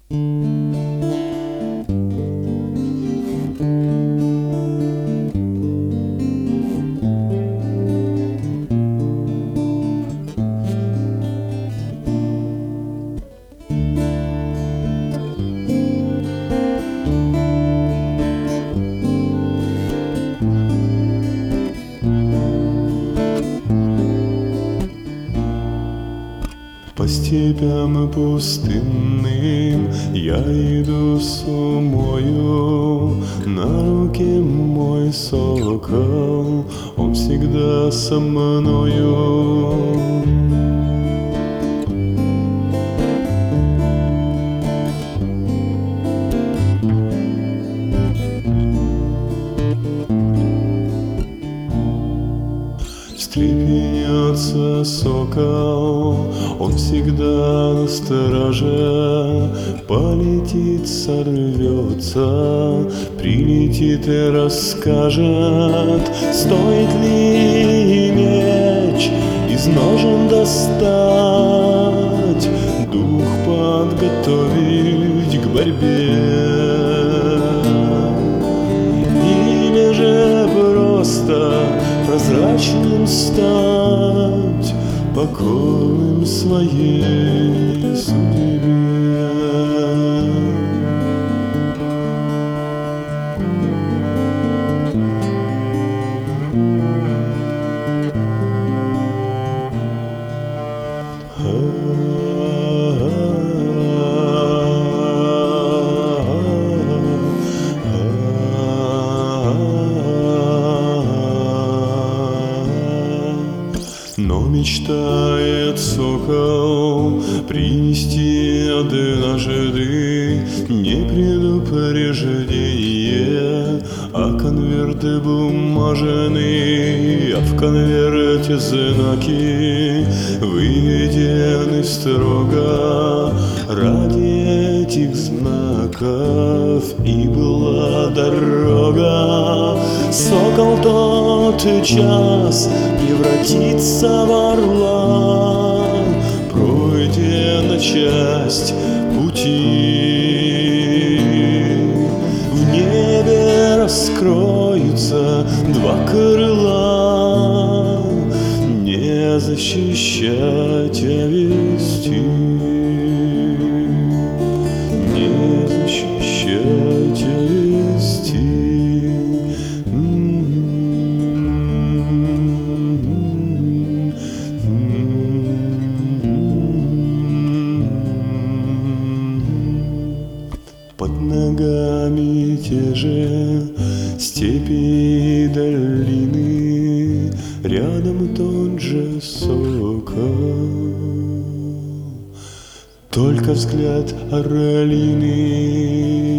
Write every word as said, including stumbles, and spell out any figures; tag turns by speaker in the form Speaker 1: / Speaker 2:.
Speaker 1: По степям пустынным я иду сумою, на руке мой сокол, он всегда со мною. Встрепенется сокол, он всегда на страже, полетит, сорвется, прилетит и расскажет, стоит ли меч из ножен достать, дух подготовить к борьбе, или же просто прозрачным стать, покорным своей судьбе. Но мечтает сокол принести однажды не предупреждение, а конверты бумажные, а в конверте знаки выведены строго. Ради этих знаков и была дорога. Сокол тот час превратится в орла, пройдена часть пути. В небе раскроются два крыла, не защищать, а вести, не защищать, а вести. Под ногами те же степи и долины, рядом тот же сокол, только взгляд орлиный